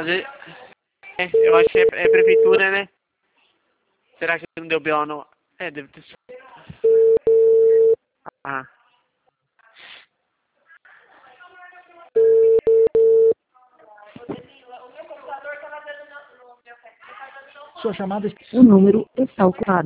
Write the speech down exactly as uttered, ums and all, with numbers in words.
Às vezes, é, eu acho que é, é prefeitura, né? Será que não deu B O no... É, deve ter sido. Ah. Sua chamada... O número está ocupado.